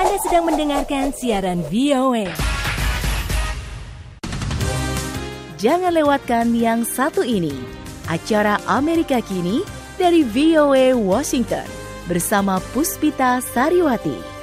Anda sedang mendengarkan siaran VOA. Jangan lewatkan yang satu ini, acara Amerika Kini dari VOA Washington bersama Puspita Sariwati.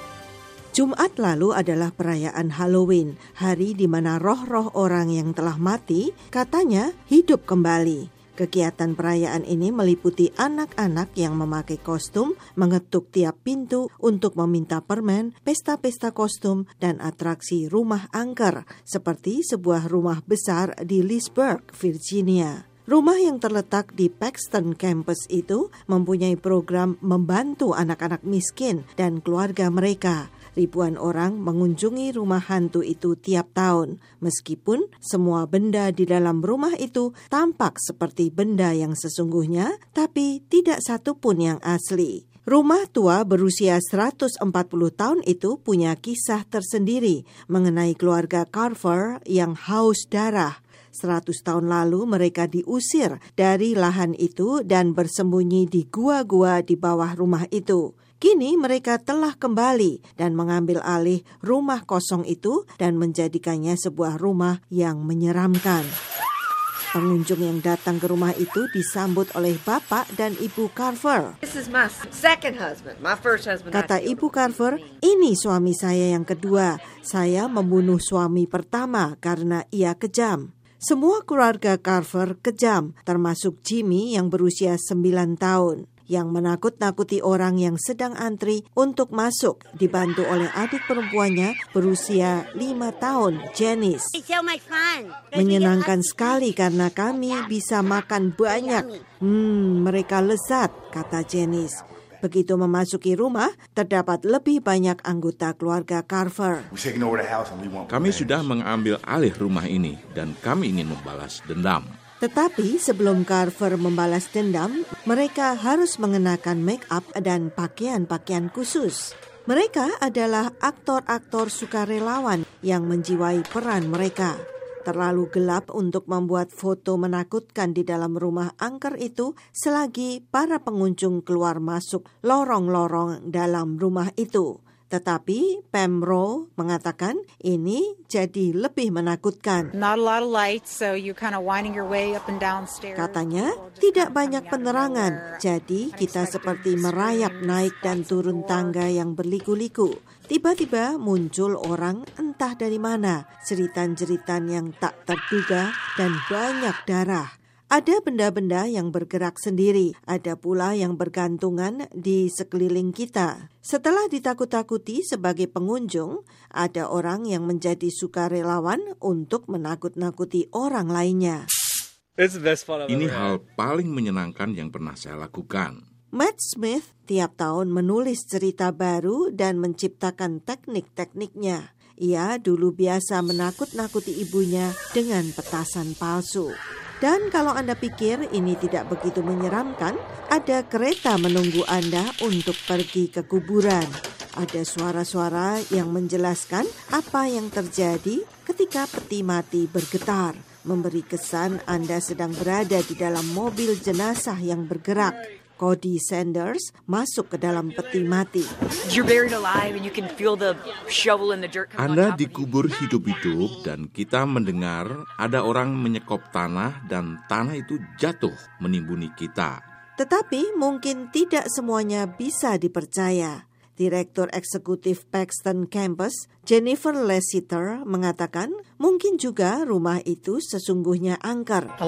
Jumat lalu adalah perayaan Halloween, hari di mana roh-roh orang yang telah mati katanya hidup kembali. Kegiatan perayaan ini meliputi anak-anak yang memakai kostum, mengetuk tiap pintu untuk meminta permen, pesta-pesta kostum, dan atraksi rumah angker, seperti sebuah rumah besar di Leesburg, Virginia. Rumah yang terletak di Paxton Campus itu mempunyai program membantu anak-anak miskin dan keluarga mereka. Ribuan orang mengunjungi rumah hantu itu tiap tahun, meskipun semua benda di dalam rumah itu tampak seperti benda yang sesungguhnya, tapi tidak satu pun yang asli. Rumah tua berusia 140 tahun itu punya kisah tersendiri mengenai keluarga Carver yang haus darah. 100 tahun lalu mereka diusir dari lahan itu dan bersembunyi di gua-gua di bawah rumah itu. Kini mereka telah kembali dan mengambil alih rumah kosong itu dan menjadikannya sebuah rumah yang menyeramkan. Pengunjung yang datang ke rumah itu disambut oleh Bapak dan Ibu Carver. This is my second husband. My first husband. Kata Ibu Carver, ini suami saya yang kedua. Saya membunuh suami pertama karena ia kejam. Semua keluarga Carver kejam, termasuk Jimmy yang berusia 9 tahun. Yang menakut-nakuti orang yang sedang antri untuk masuk, dibantu oleh adik perempuannya berusia 5 tahun, Janice. Menyenangkan sekali karena kami bisa makan banyak. Mereka lezat, kata Janice. Begitu memasuki rumah, terdapat lebih banyak anggota keluarga Carver. Kami sudah mengambil alih rumah ini dan kami ingin membalas dendam. Tetapi sebelum Carver membalas dendam, mereka harus mengenakan make-up dan pakaian-pakaian khusus. Mereka adalah aktor-aktor sukarelawan yang menjiwai peran mereka. Terlalu gelap untuk membuat foto menakutkan di dalam rumah angker itu selagi para pengunjung keluar masuk lorong-lorong dalam rumah itu. Tetapi Pam Rowe mengatakan ini jadi lebih menakutkan. Katanya, tidak banyak penerangan, jadi kita seperti merayap naik dan turun tangga yang berliku-liku. Tiba-tiba muncul orang entah dari mana, jeritan-jeritan yang tak terduga dan banyak darah. Ada benda-benda yang bergerak sendiri, ada pula yang bergantungan di sekeliling kita. Setelah ditakut-takuti sebagai pengunjung, ada orang yang menjadi sukarelawan untuk menakut-nakuti orang lainnya. Ini hal paling menyenangkan yang pernah saya lakukan. Matt Smith tiap tahun menulis cerita baru dan menciptakan teknik-tekniknya. Ia dulu biasa menakut-nakuti ibunya dengan petasan palsu. Dan kalau Anda pikir ini tidak begitu menyeramkan, ada kereta menunggu Anda untuk pergi ke kuburan. Ada suara-suara yang menjelaskan apa yang terjadi ketika peti mati bergetar, memberi kesan Anda sedang berada di dalam mobil jenazah yang bergerak. Cody Sanders masuk ke dalam peti mati. Anda dikubur hidup-hidup dan kita mendengar ada orang menyekop tanah dan tanah itu jatuh menimbuni kita. Tetapi mungkin tidak semuanya bisa dipercaya. Direktur Eksekutif Paxton Campus, Jennifer Lessiter, mengatakan mungkin juga rumah itu sesungguhnya angker.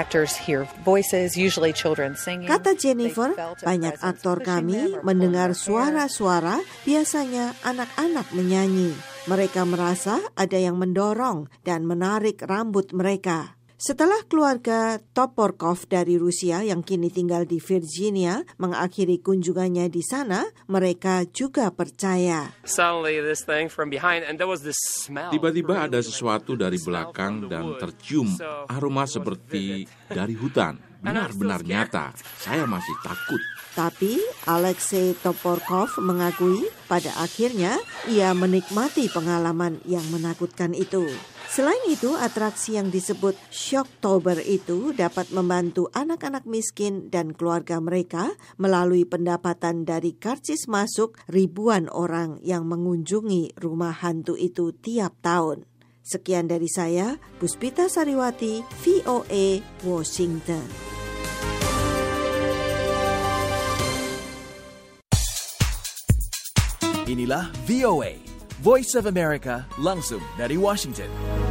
Kata Jennifer, banyak aktor kami mendengar suara-suara, biasanya anak-anak menyanyi. Mereka merasa ada yang mendorong dan menarik rambut mereka. Setelah keluarga Toporkov dari Rusia yang kini tinggal di Virginia mengakhiri kunjungannya di sana, mereka juga percaya. Tiba-tiba ada sesuatu dari belakang dan tercium aroma seperti dari hutan. Benar-benar nyata. Saya masih takut. Tapi Alexei Toporkov mengakui pada akhirnya ia menikmati pengalaman yang menakutkan itu. Selain itu, atraksi yang disebut Shocktober itu dapat membantu anak-anak miskin dan keluarga mereka melalui pendapatan dari karcis masuk ribuan orang yang mengunjungi rumah hantu itu tiap tahun. Sekian dari saya, Puspita Sariwati, VOA, Washington. Inilah VOA, Voice of America, langsung dari Washington.